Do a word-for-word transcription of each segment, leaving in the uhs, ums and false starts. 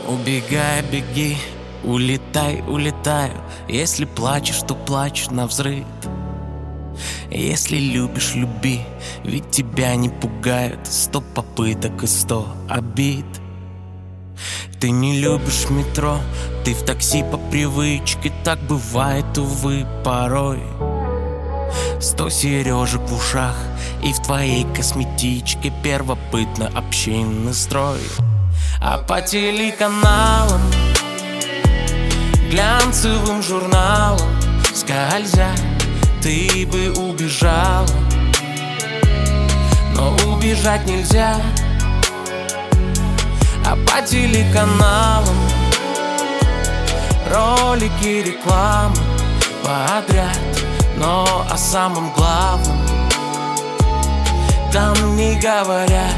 Убегай, беги, улетай, улетай. Если плачешь, то плачь навзрыд. Если любишь, люби, ведь тебя не пугают сто попыток и сто обид. Ты не любишь метро, ты в такси по привычке. Так бывает, увы, порой. Сто сережек в ушах, и в твоей косметичке первобытно общинный строй. А по телеканалам, глянцевым журналам скользя, ты бы убежала, но убежать нельзя. А по телеканалам ролики, рекламы подряд, но о самом главном там не говорят.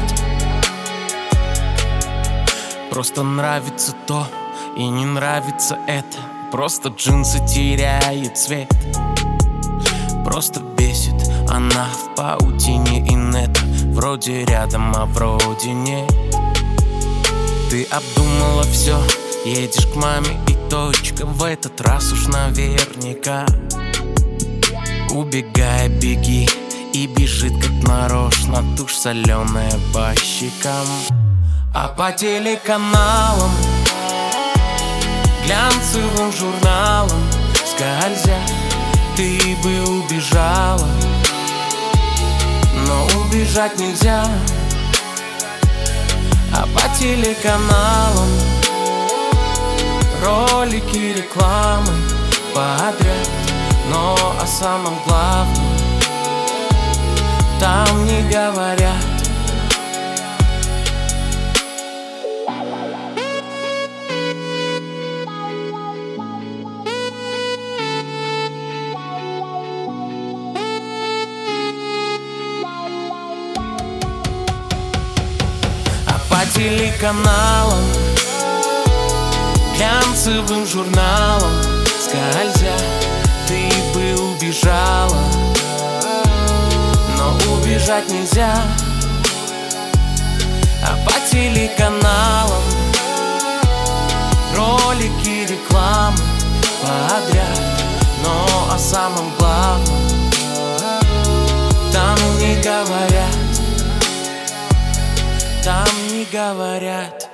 Просто нравится то и не нравится это. Просто джинсы теряют цвет. Просто бесит она в паутине инета. Вроде рядом, а вроде нет. Ты обдумала все, едешь к маме и точка. В этот раз уж наверняка. Убегай, беги, и бежит как нарочно тушь соленая по щекам. А по телеканалам, глянцевым журналам скользя, ты бы убежала, но убежать нельзя. А по телеканалам ролики, рекламы подряд, но о самом главном там не говорят. По телеканалам, глянцевым журналам скользя, ты бы убежала, но убежать нельзя. А по телеканалам ролики, рекламы подряд, но о самом главном там не говорят. Там не говорят.